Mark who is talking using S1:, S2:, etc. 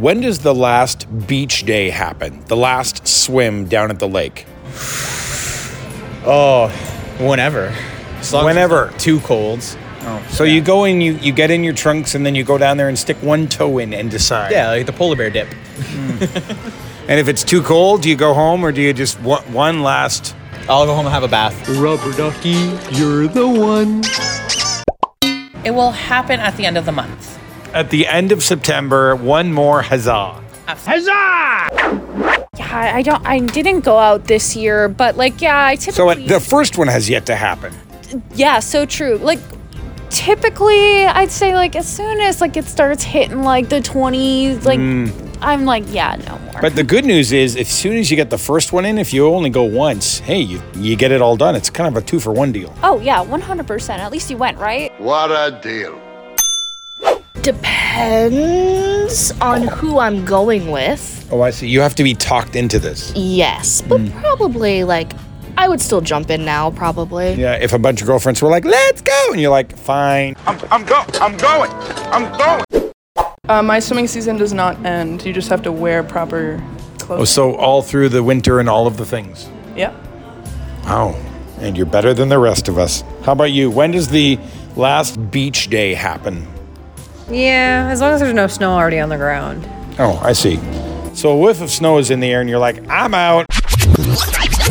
S1: when does the last beach day happen? The last swim down at the lake?
S2: Oh, whenever. As long as
S1: Whenever.
S2: it's not too cold.
S1: So you go in, you get in your trunks, and then you go down there and stick one toe in and decide.
S2: Yeah, like the polar bear dip.
S1: And if it's too cold, do you go home, or do you just one last...
S2: I'll go home and have a bath.
S3: Rubber ducky, you're the one.
S4: It will happen at the end of the month.
S1: At the end of September, one more huzzah.
S5: Yeah, I didn't go out this year, but like, yeah, I typically.
S1: So the first one has yet to happen.
S5: Yeah, so true. Like, typically, I'd say like as soon as like it starts hitting like the 20s, like I'm like, yeah, no more.
S1: But the good news is, as soon as you get the first one in, if you only go once, hey, you get it all done. It's kind of a 2-for-1 deal.
S5: Oh yeah, 100%. At least you went, right?
S6: What a deal.
S7: Depends on who I'm going with.
S1: Oh, I see. You have to be talked into this.
S7: Yes, but probably like I would still jump in now, probably.
S1: Yeah, if a bunch of girlfriends were like, let's go, and you're like, fine.
S6: I'm going.
S8: My swimming season does not end. You just have to wear proper
S1: Oh,
S8: clothes.
S1: so all through the winter and all of the things.
S8: Yeah.
S1: Wow. And you're better than the rest of us. How about you? When does the last beach day happen?
S9: Yeah, as long as there's no snow already on the ground.
S1: Oh, I see. So a whiff of snow is in the air, and you're like, I'm out.